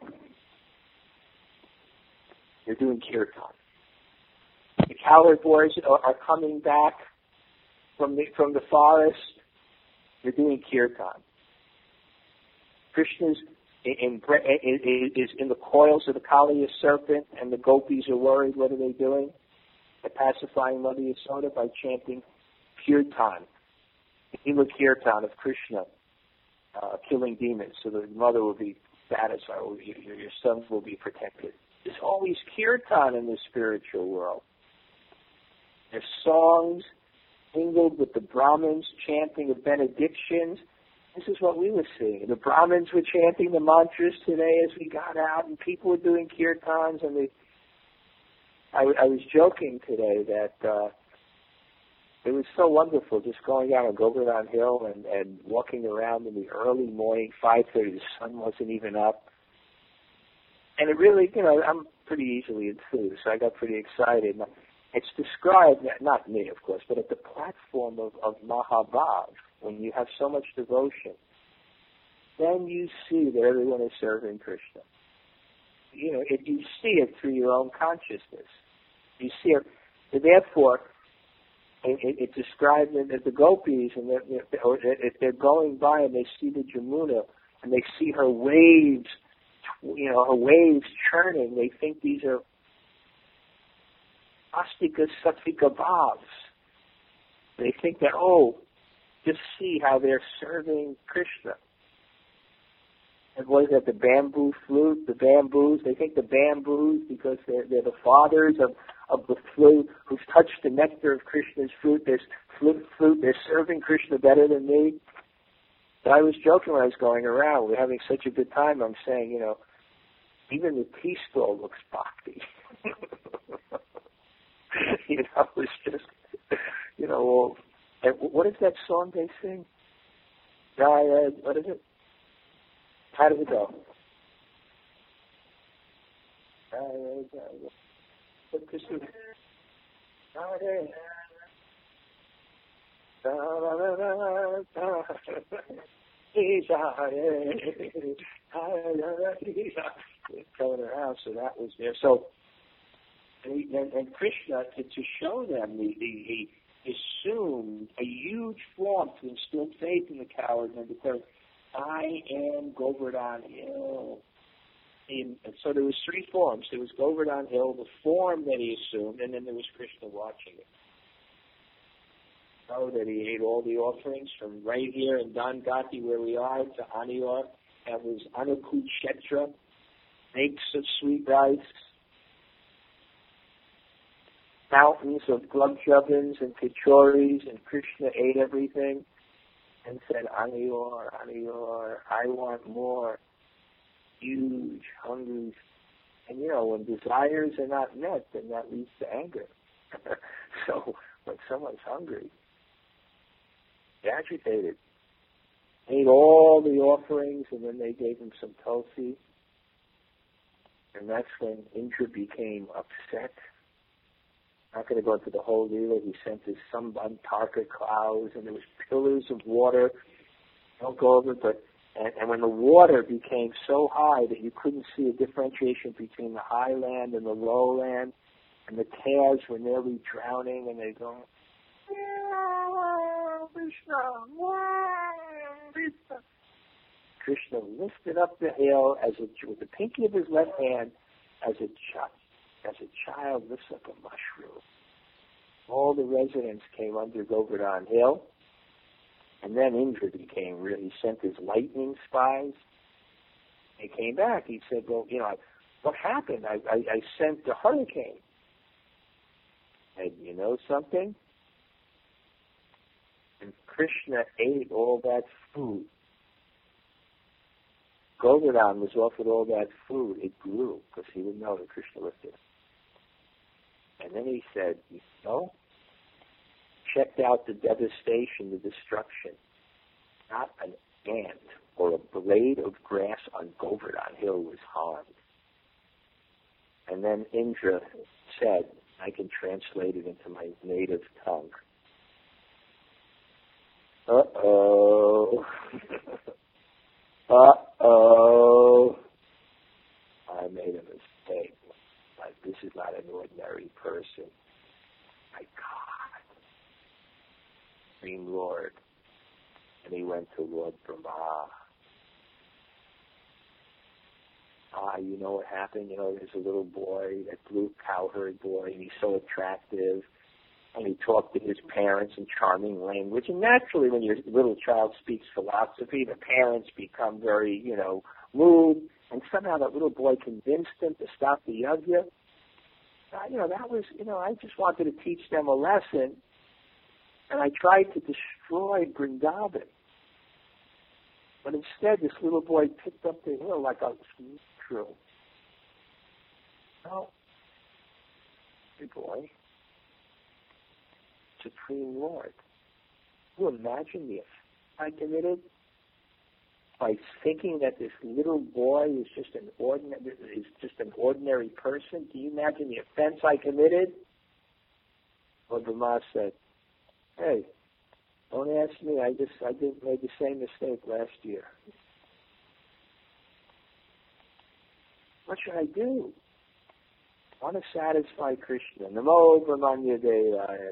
you're doing kirtan. The cowherd boys are, are coming back from the from the forest. You're doing kirtan. Krishna's in, in, is in the coils of the Kaliya serpent, and the gopis are worried. What are they doing? They're pacifying Mother Yasoda by chanting kirtan, Hila kirtan of Krishna, uh, killing demons, so the mother will be satisfied, or your, your sons will be protected. There's always kirtan in the spiritual world. There's songs mingled with the Brahmins chanting of benedictions. This is what we were seeing. The Brahmins were chanting the mantras today as we got out, and people were doing kirtans, and they I, I was joking today that uh, it was so wonderful just going out on Govardhan Hill and, and walking around in the early morning, five thirty, the sun wasn't even up. And it really, you know, I'm pretty easily enthused, so I got pretty excited. It's described, not me, of course, but at the platform of, of Mahabhav, when you have so much devotion, then you see that everyone is serving Krishna. You know, it, you see it through your own consciousness. You see it. Therefore, it, it, it describes that the gopis, and they're, or if they're going by and they see the Jamuna and they see her waves, you know, her waves churning, they think these are astika satvika bhavs. They think that, oh, just see how they're serving Krishna. And what is that, the bamboo flute, the bamboos? They think the bamboos, because they're, they're the fathers of, of the flute, who've touched the nectar of Krishna's fruit, this flute, flute, they're serving Krishna better than me. So I was joking when I was going around. We're having such a good time. I'm saying, you know, even the tea stall looks bhakti. You know, it's just, you know, all what is that song they sing? Jaya, what is it? How does it go? Jaya, Jaya. What is it? Jaya. Coming around, so that was there. So, and, he, and, and Krishna, to, to show them, he, he, he assumed a huge form to instill faith in the cowards and declared, I am Govardhan Hill. In, and so there was three forms. There was Govardhan Hill, the form that he assumed, and then there was Krishna watching it. Know that he ate all the offerings from right here in Dangati where we are to Anior. That was Anukut Kshetra, makes of sweet rice, mountains of glubjubins and kachoris, and Krishna ate everything and said, Anior, Anior, I want more. Huge, hungry. And you know, when desires are not met, then that leads to anger. So when someone's hungry, agitated, ate all the offerings, and then they gave him some tulsi. And that's when Indra became upset. I'm not going to go into the whole deal. He sent his Sambantarka clouds, and there was pillars of water. Don't go over it, but and, and when the water became so high that you couldn't see a differentiation between the high land and the low land, and the calves were nearly drowning, and they go, Krishna, Krishna. Krishna lifted up the hill as a, with the pinky of his left hand, as a child, as a child lifts up a mushroom. All the residents came under Govardhan Hill, and then Indra became real. He sent his lightning spies. They came back. He said, "Well, you know, what happened? I, I, I sent the hurricane." And you know something? And Krishna ate all that food. Govardhan was offered all that food. It grew because he didn't know that Krishna lifted it. And then he said, you know, checked out the devastation, the destruction. Not an ant or a blade of grass on Govardhan Hill was harmed. And then Indra said, I can translate it into my native tongue. Uh-oh. Uh-oh. I made a mistake. Like, this is not an ordinary person. My God. Supreme Lord. And he went to Lord Brahma. Ah, you know what happened? You know, there's a little boy, that blue cowherd boy, and he's so attractive. And he talked to his parents in charming language. And naturally, when your little child speaks philosophy, the parents become very, you know, moved. And somehow that little boy convinced them to stop the yajna. Uh, you know, that was, you know, I just wanted to teach them a lesson. And I tried to destroy Vrindavan. But instead, this little boy picked up the hill like a true. Well, good boy. Supreme Lord. Can you imagine the offense I committed by thinking that this little boy is just an ordinary is just an ordinary person? Can you imagine the offense I committed? Lord Brahma said, "Hey, don't ask me. I just I did made the same mistake last year. What should I do? I want to satisfy Krishna. Namo Brahmanya Devaya."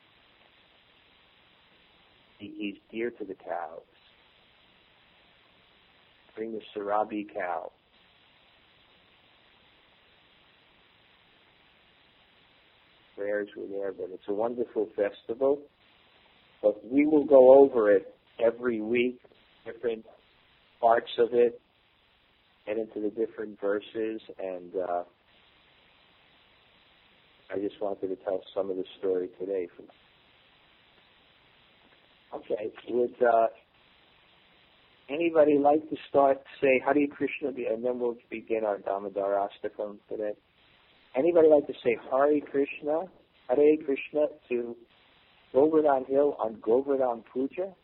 He's dear to the cows. Bring the Sarabi cow. Prayers were there, but it's a wonderful festival. But we will go over it every week, different parts of it, and into the different verses. And uh, I just wanted to tell some of the story today. From Okay, would uh, anybody like to start, say Hare Krishna, and then we'll begin our Damodar Astakam today. Anybody like to say Hare Krishna, Hare Krishna to Govardhan Hill on Govardhan Puja?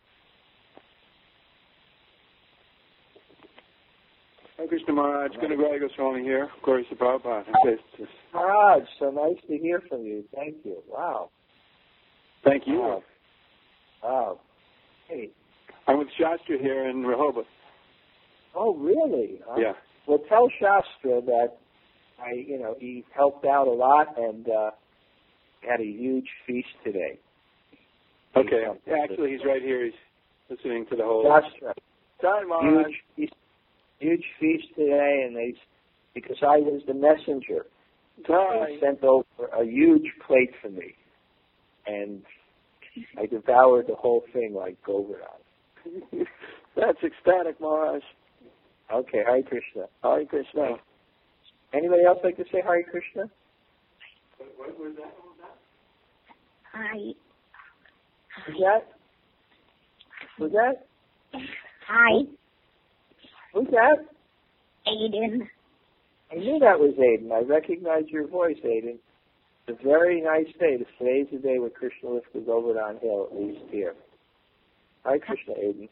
Hare Krishna Maharaj, Gunagari Goswami here, of course, the Prabhupada. Maharaj, so nice to hear from you. Thank you. Wow. Thank you. Wow. Wow. Hey. I'm with Shastra here in Rehoboth. Oh, really? Huh? Yeah. Well, tell Shastra that I, you know, he helped out a lot and uh, had a huge feast today. Okay. Yeah, actually, he's right here. He's listening to the whole. Shastra. Sorry, Maharaj. Huge feast, huge feast today, and they, because I was the messenger, Sorry. they sent over a huge plate for me, and I devoured the whole thing like Govardhan. That's ecstatic, Maharaj. Okay, Hare Krishna. Hare Krishna. Anybody else like to say Hare Krishna? What was that? Hi. Who's that? Who's that? Hi. Who's that? Aiden. I knew that was Aiden. I recognize your voice, Aiden. It's a very nice day. Today's the day where Krishna Lift goes over down hill, at least here. Hare Krishna, Aiden.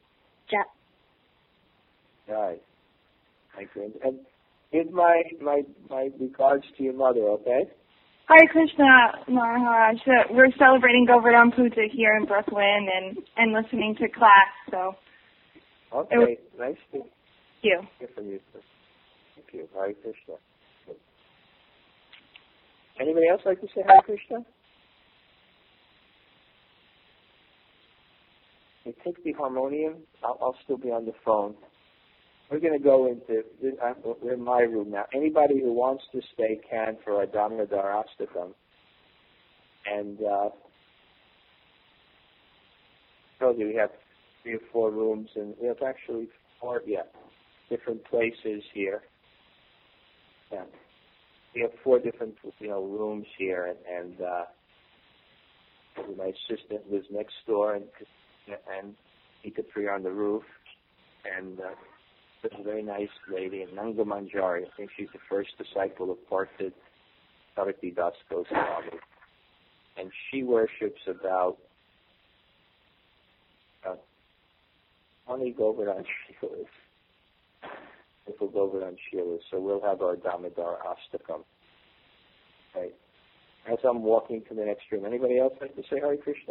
Ja. Right. Thank you. And give my, my, my regards to your mother, okay? Hare Krishna, Maharaj. Uh, We're celebrating Govardhan Puja here in Brooklyn and, and listening to class, so. Okay, was, nice to you. hear from you. Thank you. Hare Krishna. Anybody else like to say Hare Krishna? You take the harmonium. I'll, I'll still be on the phone. We're going to go into, we're in my room now. Anybody who wants to stay can for our Damodar Astakam. And uh, I told you we have three or four rooms, and we have actually four, yeah, different places here. Yeah. We have four different, you know, rooms here, and, and uh, my assistant lives next door, and and he could free on the roof, and uh, there's a very nice lady, Nanga Manjari. I think she's the first disciple of Partha Bhakti Das Goswami, and she worships about uh, twenty Govardhan Shilas. People Govardhan Shilas, so we'll have our Damodar Astakam. Right. As I'm walking to the next room, anybody else like to say Hare Krishna?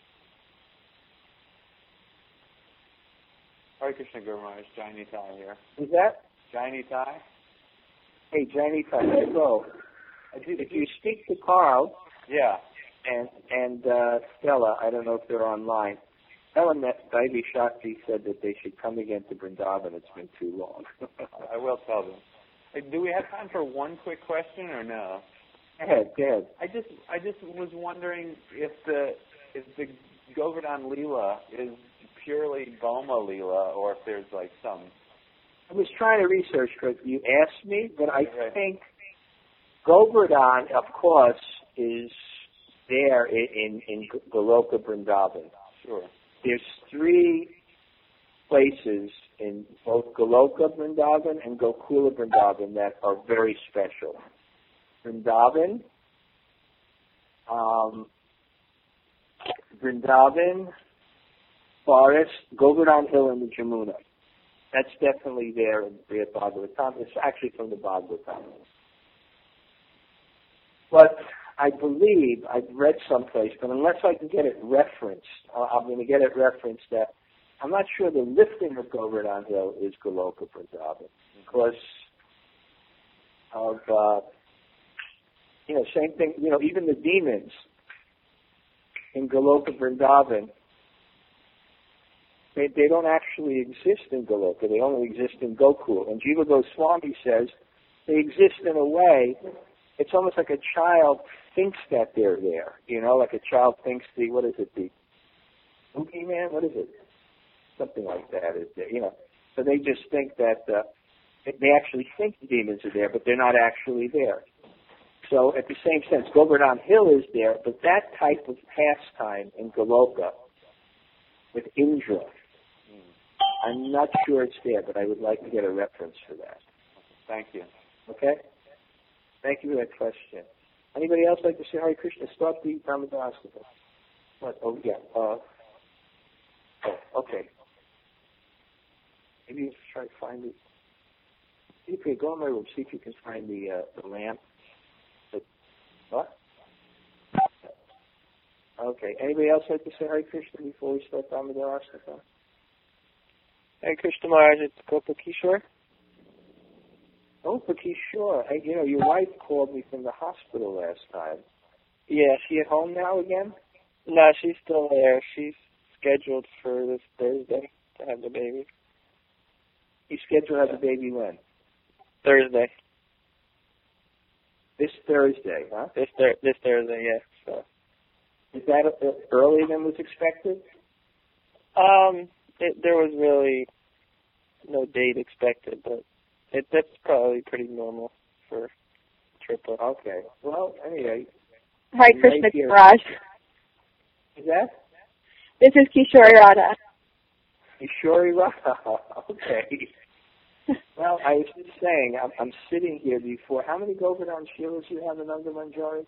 Hare Krishna, Guru Maharaj. Jai Nitai here. Who's that? Jai Nitai? Hey, Jai Nitai, hello. If you speak to Carl Yeah. and and uh, Stella, I don't know if they're online, tell them that Devi Shakti said that they should come again to Vrindavan. It's been too long. I will tell them. Hey, do we have time for one quick question or no? Go ahead, go ahead. I just I just was wondering if the if the Govardhan Leela is purely Goma Leela, or if there's like some. I was trying to research because you asked me, but I Right. think Govardhan, of course, is there in, in, in Goloka Vrindavan. Sure. There's three places in both Goloka Vrindavan and Gokula Vrindavan that are very special. Vrindavan, um, Vrindavan, Forest, Govardhan Hill, and the Jamuna. That's definitely there in the Bhagavatam. It's actually from the Bhagavatam. But I believe, I've read someplace, but unless I can get it referenced, uh, I'm going to get it referenced that I'm not sure the lifting of Govardhan Hill is Goloka Vrindavan because of, uh, you know, same thing, you know, even the demons in Goloka Vrindavan, they, they don't actually exist in Goloka. They only exist in Gokul. And Jiva Goswami says they exist in a way, it's almost like a child thinks that they're there. You know, like a child thinks the, what is it, the Mookie Man? What is it? Something like that is there, you know. So they just think that, uh, they actually think the demons are there, but they're not actually there. So at the same sense, Govardhan Hill is there, but that type of pastime in Goloka with Indra, I'm not sure it's there, but I would like to get a reference for that. Thank you. Okay? Thank you for that question. Anybody else like to say Hare Krishna? Start the Damodar Astakam. What? Oh, yeah. Uh, oh, okay. Maybe you try to find it. See if you go in my room, see if you can find the uh, the lamp. The, what? Okay. Anybody else like to say Hare Krishna before we start Damodar Astakam? Hare Krishna Maharaj, it's Gopa Kishore. Gopa Kishore. Hey, you know, your wife called me from the hospital last time. Yeah. Is she at home now again? No, she's still there. She's scheduled for this Thursday to have the baby. You scheduled to have the baby when? Thursday. This Thursday, huh? This thir- this Thursday, yeah. So. Is that uh, earlier than was expected? Um, it, there was really no date expected, but it, that's probably pretty normal for triple. Okay. Well, anyway. Hare Krishna Here. Raj. Is that? This is Kishore Radha. Kishore Radha. Okay. Well, I was just saying, I'm, I'm sitting here before. How many Govardhan Shilas do you have in Nanda Manjari?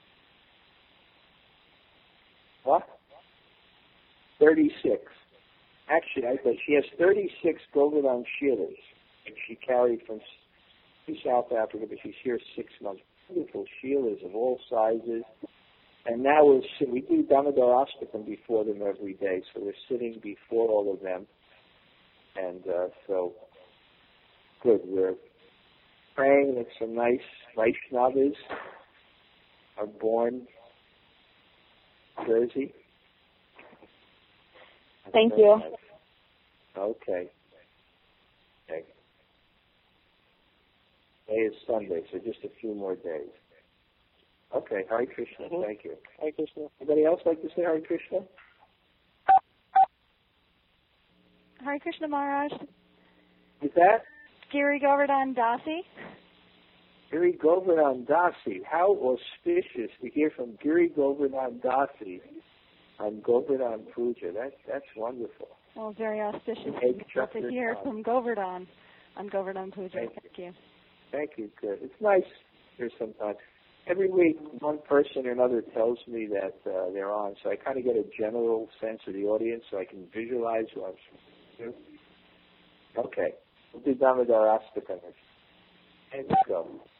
What? thirty-six. Actually, I thought she has thirty-six Govardhan Shilas, and she carried from South Africa, but she's here six months. Beautiful Shilas of all sizes. And now we're, we do Damodar Astakam before them every day, so we're sitting before all of them. And uh, so, good. We're praying that some nice Vaishnavas are born in Jersey. Thank you. Nice. Okay. Okay. Today is Sunday, so just a few more days. Okay, Hare Krishna. Mm-hmm. Thank you. Hare Krishna. Anybody else like to say Hare Krishna? Hare Krishna Maharaj. Is that? Giri Govardhan Dasi. Giri Govardhan Dasi. How auspicious to hear from Giri Govardhan Dasi on Govardhan Puja. That, that's wonderful. Well, very auspicious Egg to hear time. from Govardhan on Govardhan Puja. Thank Thank you. Thank you. Good. It's nice here sometimes. Every week, one person or another tells me that uh, they're on, so I kind of get a general sense of the audience, so I can visualize who I'm speaking to. Okay. We'll do Damodar Astakam. And let's go.